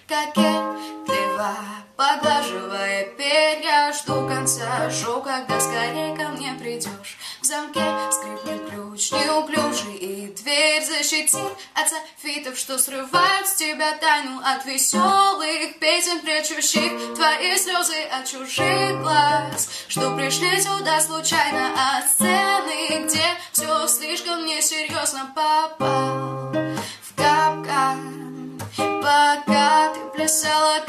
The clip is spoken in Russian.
кокетливо поглаживая перья. Жду конца шоу, когда скорее ко мне придешь. В замке скрипнет ключ неуклюжий, и дверь защитит от софитов, что срывают с тебя тайну. От веселых песен, прячущих твои слезы от чужих глаз, что пришли сюда случайно от сцены, где все слишком несерьезно. Попал в капкан, пока ты плясала